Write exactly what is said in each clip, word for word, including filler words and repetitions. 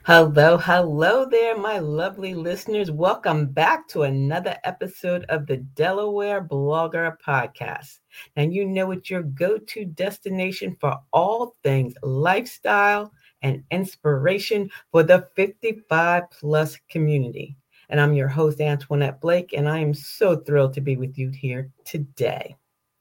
Hello, hello there, my lovely listeners. Welcome back to another episode of the Delaware Blogger Podcast. Now, you know it's your go-to destination for all things lifestyle and inspiration for the fifty-five plus community. And I'm your host, Antoinette Blake, and I am so thrilled to be with you here today.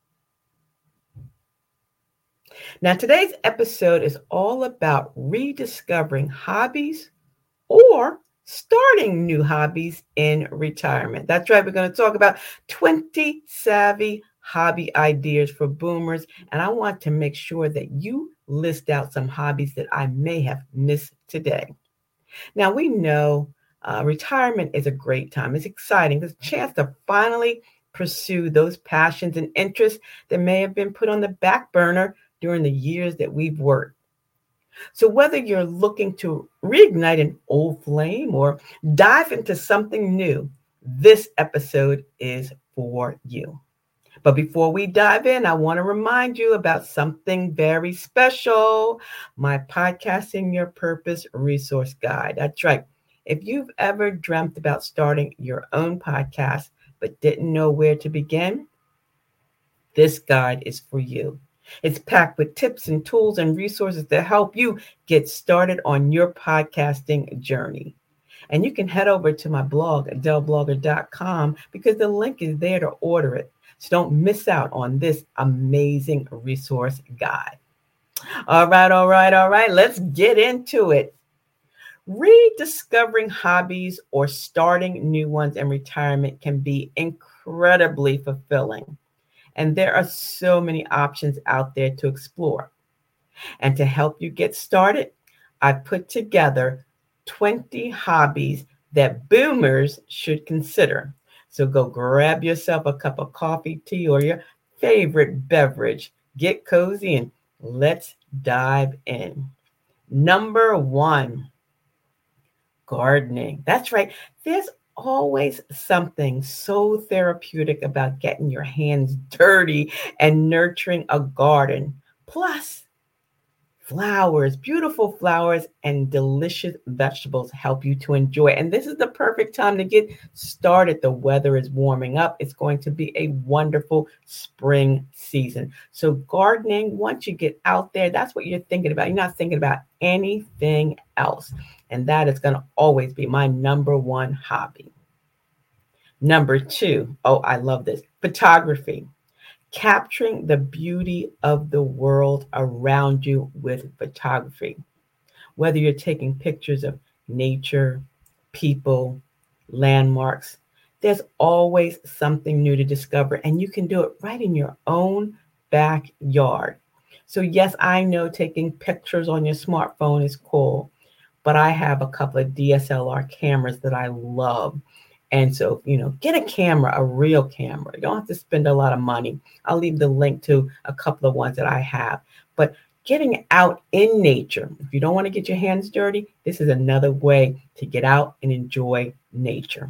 Now, today's episode is all about rediscovering hobbies or starting new hobbies in retirement. That's right. We're going to talk about twenty savvy hobby ideas for boomers. And I want to make sure that you list out some hobbies that I may have missed today. Now, we know uh, retirement is a great time. It's exciting. It's a chance to finally pursue those passions and interests that may have been put on the back burner during the years that we've worked. So whether you're looking to reignite an old flame or dive into something new, this episode is for you. But before we dive in, I want to remind you about something very special, my Podcasting Your Purpose resource guide. That's right. If you've ever dreamt about starting your own podcast but didn't know where to begin, this guide is for you. It's packed with tips and tools and resources to help you get started on your podcasting journey. And you can head over to my blog, adele blogger dot com, because the link is there to order it. So don't miss out on this amazing resource guide. All right, all right, all right. Let's get into it. Rediscovering hobbies or starting new ones in retirement can be incredibly fulfilling. And there are so many options out there to explore. And to help you get started, I put together twenty hobbies that boomers should consider. So go grab yourself a cup of coffee, tea, or your favorite beverage. Get cozy and let's dive in. Number one, gardening. That's right. There's always something so therapeutic about getting your hands dirty and nurturing a garden. Plus, flowers, beautiful flowers, and delicious vegetables help you to enjoy. And this is the perfect time to get started. The weather is warming up. It's going to be a wonderful spring season. So gardening, once you get out there, that's what you're thinking about. You're not thinking about anything else. And that is going to always be my number one hobby. Number two, oh, I love this, photography. Capturing the beauty of the world around you with photography. Whether you're taking pictures of nature, people, landmarks, there's always something new to discover, and you can do it right in your own backyard. So yes, I know taking pictures on your smartphone is cool, but I have a couple of D S L R cameras that I love. And so, you know, get a camera, a real camera. You don't have to spend a lot of money. I'll leave the link to a couple of ones that I have. But getting out in nature, if you don't want to get your hands dirty, this is another way to get out and enjoy nature.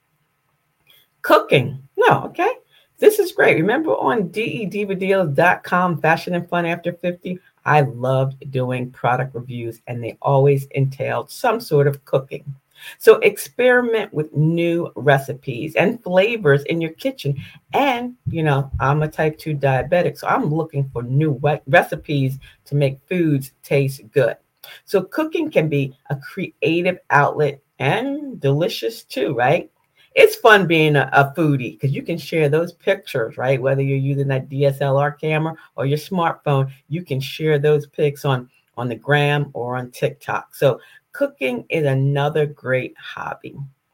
Cooking. No, okay. This is great. Remember on D E diva deals dot com, Fashion and Fun After fifty, I loved doing product reviews, and they always entailed some sort of cooking. So experiment with new recipes and flavors in your kitchen. And, you know, I'm a type two diabetic, so I'm looking for new we- recipes to make foods taste good. So cooking can be a creative outlet and delicious too, right? It's fun being a, a foodie because you can share those pictures, right? Whether you're using that D S L R camera or your smartphone, you can share those pics on, on the gram or on TikTok. So cooking is another great hobby.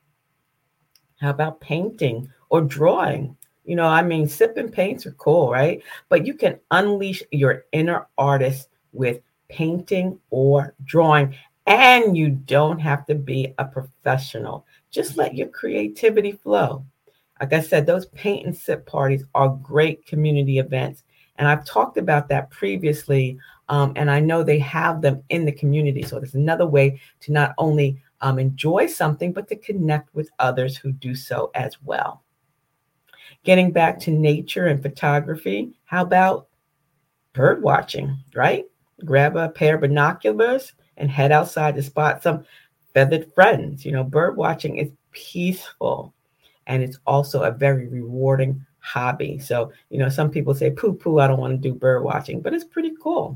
How about painting or drawing? You know, I mean, sip and paints are cool, right? But you can unleash your inner artist with painting or drawing, and you don't have to be a professional. Just let your creativity flow. Like I said, those paint and sip parties are great community events. And I've talked about that previously. Um, and I know they have them in the community. So there's another way to not only um, enjoy something, but to connect with others who do so as well. Getting back to nature and photography, how about bird watching, right? Grab a pair of binoculars and head outside to spot some feathered friends. You know, bird watching is peaceful and it's also a very rewarding hobby. So, you know, some people say, poo poo, I don't want to do bird watching, but it's pretty cool.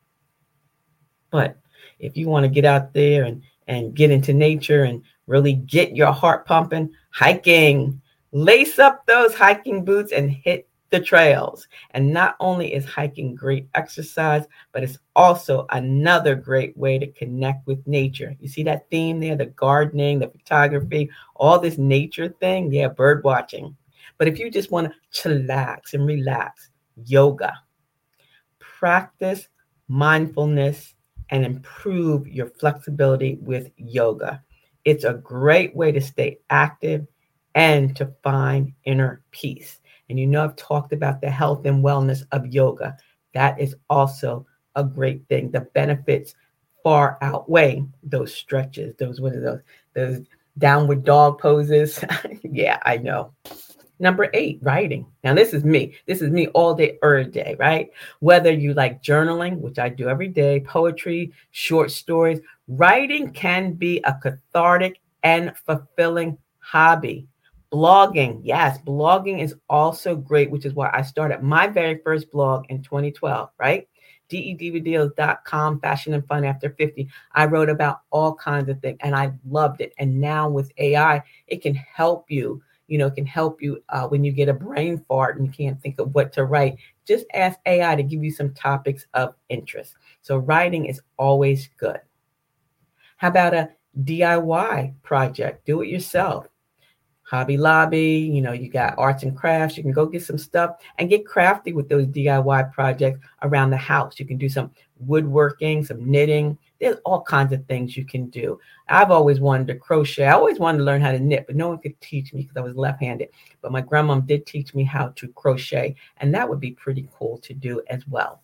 But if you want to get out there and, and get into nature and really get your heart pumping, hiking, lace up those hiking boots and hit the trails. And not only is hiking great exercise, but it's also another great way to connect with nature. You see that theme there, the gardening, the photography, all this nature thing? Yeah, bird watching. But if you just want to chillax and relax, yoga. Practice mindfulness and improve your flexibility with yoga. It's a great way to stay active and to find inner peace. And you know, I've talked about the health and wellness of yoga. That is also a great thing. The benefits far outweigh those stretches, those, what are those, those downward dog poses. Yeah, I know. Number eight, writing. Now, this is me. This is me all day, every day, right? Whether you like journaling, which I do every day, poetry, short stories, writing can be a cathartic and fulfilling hobby. Blogging, yes, blogging is also great, which is why I started my very first blog in twenty twelve, right? D E D V deals dot com, Fashion and Fun After fifty. I wrote about all kinds of things and I loved it. And now with A I, it can help you. You know, it can help you uh, when you get a brain fart and you can't think of what to write. Just ask A I to give you some topics of interest. So writing is always good. How about a D I Y project? Do it yourself. Hobby Lobby, you know, you got arts and crafts. You can go get some stuff and get crafty with those D I Y projects around the house. You can do some woodworking, some knitting. There's all kinds of things you can do. I've always wanted to crochet. I always wanted to learn how to knit, but no one could teach me because I was left-handed. But my grandmom did teach me how to crochet, and that would be pretty cool to do as well.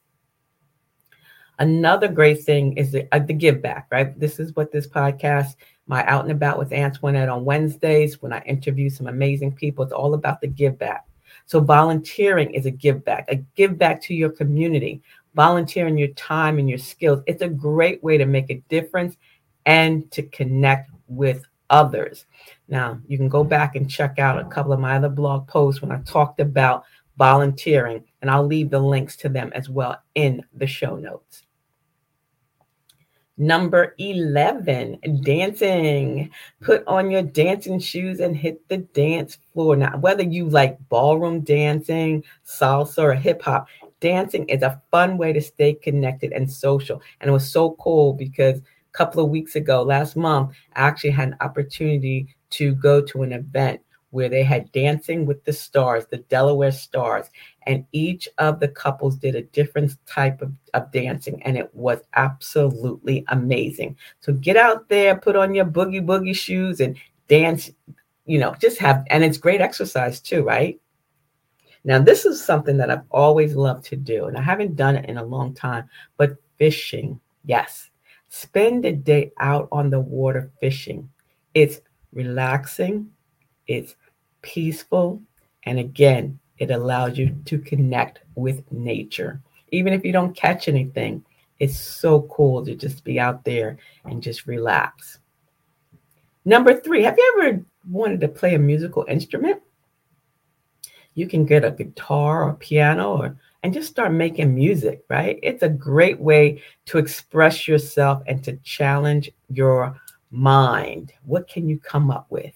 Another great thing is the, uh, the give back, right? This is what this podcast, my Out and About with Antoinette on Wednesdays, when I interview some amazing people, it's all about the give back. So volunteering is a give back, a give back to your community, volunteering your time and your skills. It's a great way to make a difference and to connect with others. Now, you can go back and check out a couple of my other blog posts when I talked about volunteering, and I'll leave the links to them as well in the show notes. Number eleven, dancing. Put on your dancing shoes and hit the dance floor. Now, whether you like ballroom dancing, salsa, or hip hop, dancing is a fun way to stay connected and social. And it was so cool because a couple of weeks ago, last month, I actually had an opportunity to go to an event where they had Dancing with the Stars, the Delaware Stars, and each of the couples did a different type of, of dancing, and it was absolutely amazing. So get out there, put on your boogie boogie shoes and dance, you know, just have, and it's great exercise too, right? Now, this is something that I've always loved to do, and I haven't done it in a long time, but fishing, yes. Spend a day out on the water fishing. It's relaxing, it's peaceful, and again, it allows you to connect with nature. Even if you don't catch anything, it's so cool to just be out there and just relax. Number three, have you ever wanted to play a musical instrument? You can get a guitar or piano or and just start making music, right? It's a great way to express yourself and to challenge your mind. What can you come up with?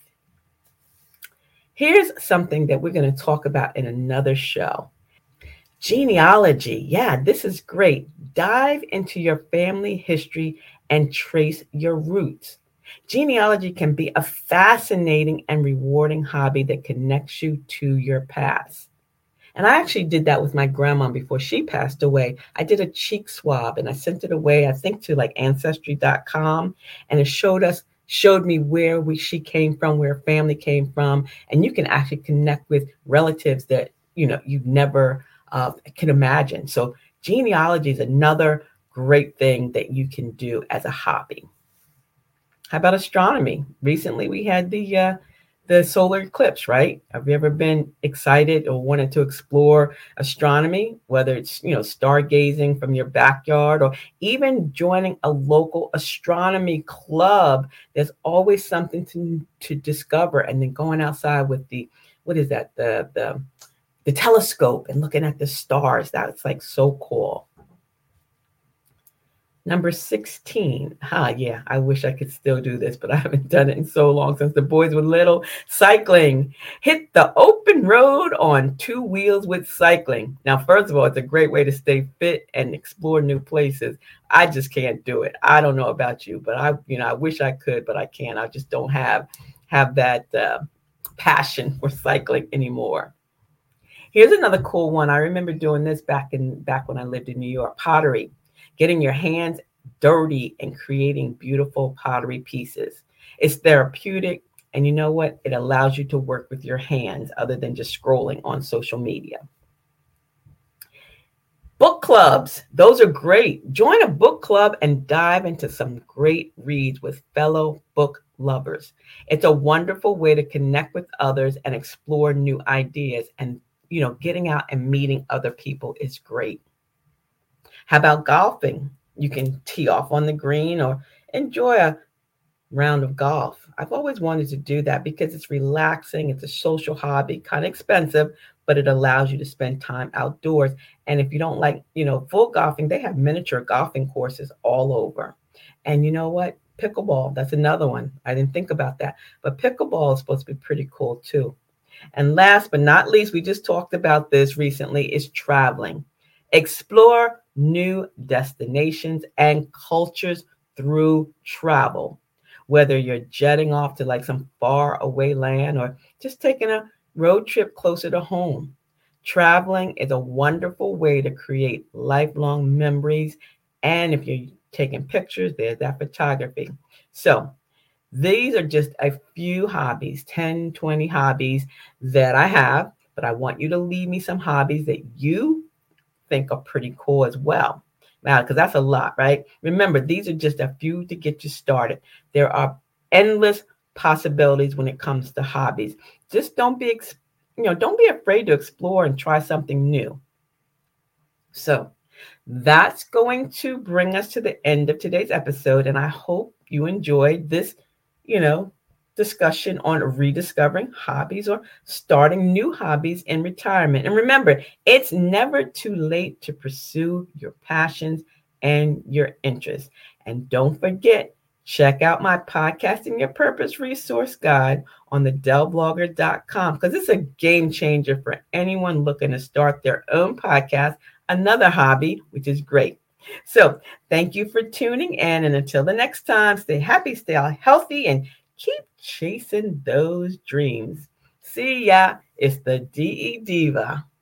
Here's something that we're going to talk about in another show. Genealogy. Yeah, this is great. Dive into your family history and trace your roots. Genealogy can be a fascinating and rewarding hobby that connects you to your past. And I actually did that with my grandma before she passed away. I did a cheek swab and I sent it away, I think, to like ancestry dot com, and it showed us showed me where we she came from, where her family came from, and you can actually connect with relatives that you know you never uh, can imagine. So genealogy is another great thing that you can do as a hobby. How about astronomy? Recently, we had the uh, the solar eclipse, right? Have you ever been excited or wanted to explore astronomy, whether it's, you know, stargazing from your backyard or even joining a local astronomy club? There's always something to, to discover. And then going outside with the, what is that? The, the, the telescope and looking at the stars. That's like so cool. Number sixteen. Ah, yeah, I wish I could still do this, but I haven't done it in so long since the boys were little. Cycling. Hit the open road on two wheels with cycling. Now, first of all, it's a great way to stay fit and explore new places. I just can't do it. I don't know about you, but I, you know, I wish I could, but I can't. I just don't have have that uh, passion for cycling anymore. Here's another cool one. I remember doing this back in back when I lived in New York. Pottery. Getting your hands dirty and creating beautiful pottery pieces. It's therapeutic, and you know what? It allows you to work with your hands other than just scrolling on social media. Book clubs, those are great. Join a book club and dive into some great reads with fellow book lovers. It's a wonderful way to connect with others and explore new ideas. And, you know, getting out and meeting other people is great. How about golfing? You can tee off on the green or enjoy a round of golf. I've always wanted to do that because it's relaxing. It's a social hobby, kind of expensive, but it allows you to spend time outdoors. And if you don't like, you know, full golfing, they have miniature golfing courses all over. And you know what? Pickleball, that's another one. I didn't think about that. But pickleball is supposed to be pretty cool too. And last but not least, we just talked about this recently, is traveling. Explore new destinations and cultures through travel. Whether you're jetting off to like some far away land or just taking a road trip closer to home, traveling is a wonderful way to create lifelong memories. And if you're taking pictures, there's that photography. So these are just a few hobbies, ten, twenty hobbies that I have, but I want you to leave me some hobbies that you think are pretty cool as well. Now, because that's a lot, right? Remember, these are just a few to get you started. There are endless possibilities when it comes to hobbies. Just don't be, you know, don't be afraid to explore and try something new. So that's going to bring us to the end of today's episode. And I hope you enjoyed this, you know, discussion on rediscovering hobbies or starting new hobbies in retirement. And remember, it's never too late to pursue your passions and your interests. And don't forget, check out my Podcasting Your Purpose resource guide on the dell blogger dot com because it's a game changer for anyone looking to start their own podcast, another hobby, which is great. So thank you for tuning in. And until the next time, stay happy, stay healthy, and keep chasing those dreams. See ya. It's the D E Diva.